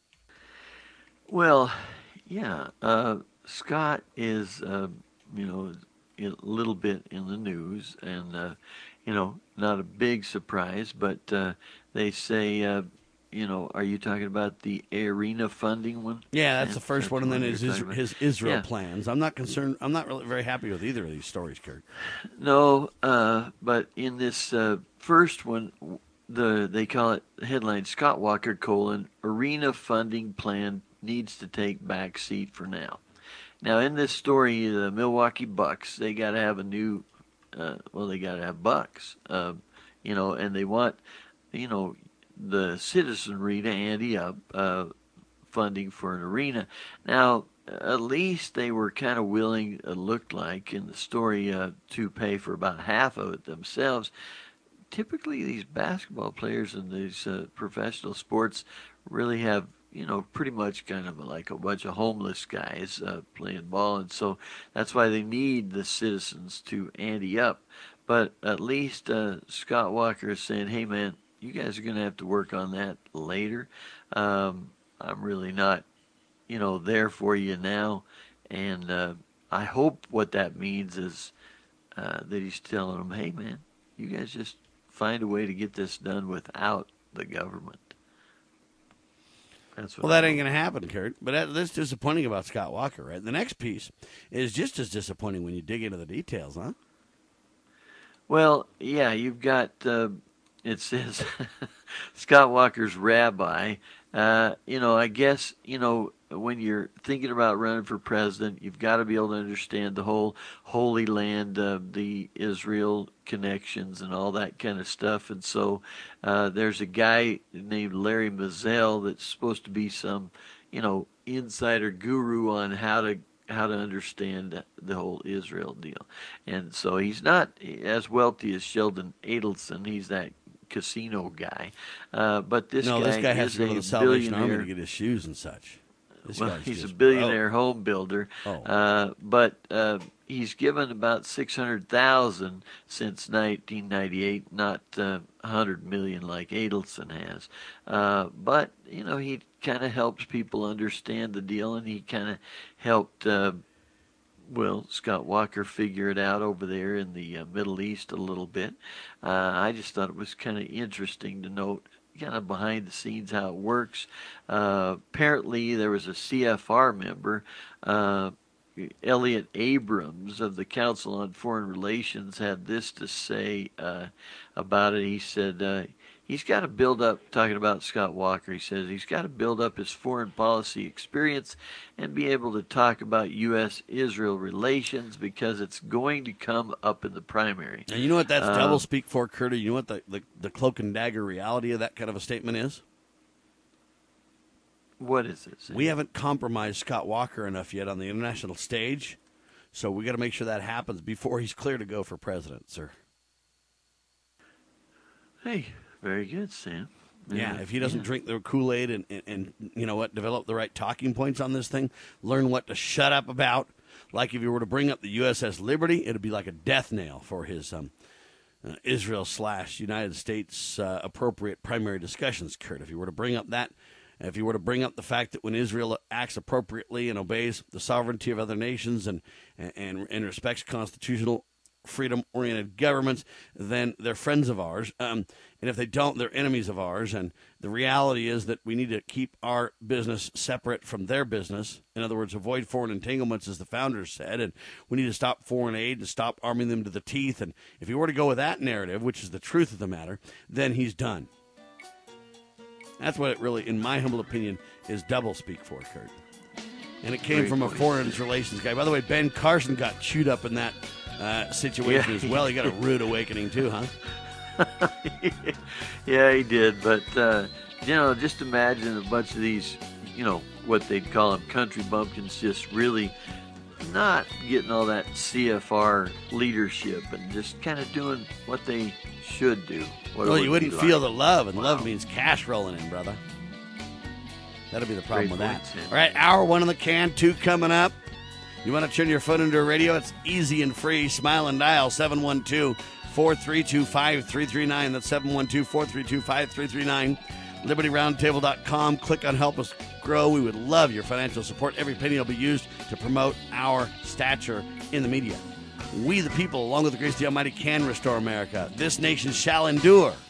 Well, yeah, uh, Scott is, uh, you know, a little bit in the news, and, uh, you know, not a big surprise, but uh, they say, uh, you know, are you talking about the arena funding one? Yeah, that's Yeah, the first that's one, and the then one his you're Is- talking about. his Israel Yeah. plans. I'm not concerned. I'm not really very happy with either of these stories, Kurt. No, uh, but in this uh, first one, the they call it headline Scott Walker colon arena funding plan needs to take back seat for now. Now in this story, the Milwaukee Bucks, they got to have a new, uh, well they got to have Bucks, uh, you know, and they want, you know, the citizenry to ante up uh, funding for an arena. Now, at least they were kind of willing, it looked like in the story, uh, to pay for about half of it themselves. Typically, these basketball players in these uh, professional sports really have, you know, pretty much kind of like a bunch of homeless guys uh, playing ball, and so that's why they need the citizens to ante up. But at least uh, Scott Walker is saying, hey, man, you guys are going to have to work on that later. Um, I'm really not, you know, there for you now. And uh, I hope what that means is uh, that he's telling them, hey, man, you guys just find a way to get this done without the government. That's what Well, that I ain't hope. going to happen, Kurt. But that, that's disappointing about Scott Walker, right? The next piece is just as disappointing when you dig into the details, huh? Well, yeah, you've got, uh, it says, Scott Walker's rabbi. Uh, you know, I guess, you know, when you're thinking about running for president, you've got to be able to understand the whole Holy Land, uh, the Israel connections and all that kind of stuff. And so uh, there's a guy named Larry Mazzell that's supposed to be some, you know, insider guru on how to how to understand the whole Israel deal. And so he's not as wealthy as Sheldon Adelson. He's that casino guy. Uh, but this no, guy this guy has is to go to a the Salvation Army billionaire. to get his shoes and such. This Well, guy's he's a just billionaire broke. home builder. Oh. Uh, but uh, he's given about six hundred thousand since nineteen ninety-eight, not uh, one hundred million like Adelson has. Uh, but, you know, he kind of helps people understand the deal, and he kind of helped, uh, well, Scott Walker figure it out over there in the uh, Middle East a little bit. Uh, I just thought it was kind of interesting to note kind of behind the scenes how it works. Uh, apparently there was a C F R member, uh, Elliot Abrams of the Council on Foreign Relations, had this to say uh, about it. He said uh, he's got to build up, talking about Scott Walker, he says he's got to build up his foreign policy experience and be able to talk about U S Israel relations because it's going to come up in the primary. And you know what that's um, double speak for, Curtis? You know what the, the, the cloak and dagger reality of that kind of a statement is? What is it? We haven't compromised Scott Walker enough yet on the international stage, so we got to make sure that happens before he's clear to go for president, sir. Hey, very good, Sam. Yeah, yeah if he doesn't yeah. drink the Kool-Aid and, and, and, you know what, develop the right talking points on this thing, learn what to shut up about. Like if you were to bring up the U S S Liberty, it would be like a death nail for his um, uh, Israel slash United States uh, appropriate primary discussions, Kurt. If you were to bring up that, if you were to bring up the fact that when Israel acts appropriately and obeys the sovereignty of other nations and, and, and respects constitutional freedom-oriented governments, then they're friends of ours. Um, and if they don't, they're enemies of ours. And the reality is that we need to keep our business separate from their business. In other words, avoid foreign entanglements, as the founders said. And we need to stop foreign aid and stop arming them to the teeth. And if you were to go with that narrative, which is the truth of the matter, then he's done. That's what it really, in my humble opinion, is double speak for, Kurt. And it came Great from a point. foreign relations guy. By the way, Ben Carson got chewed up in that uh, situation Yeah. as well. He got a rude awakening too, huh? Yeah, he did. But, uh, you know, just imagine a bunch of these, you know, what they'd call them country bumpkins, just really not getting all that C F R leadership and just kind of doing what they should do. What Well, it you would wouldn't be feel like. the love, and Wow. love means cash rolling in, brother. That'll be the problem Great with point, that. Sam. All right, hour one in the can, two coming up. You want to turn your phone into a radio? It's easy and free. Smile and dial seven one two, four three two, five three three nine. That's seven one two, four three two, five three three nine. Liberty Roundtable dot com. Click on Help Us Grow. We would love your financial support. Every penny will be used to promote our stature in the media. We, the people, along with the grace of the Almighty, can restore America. This nation shall endure.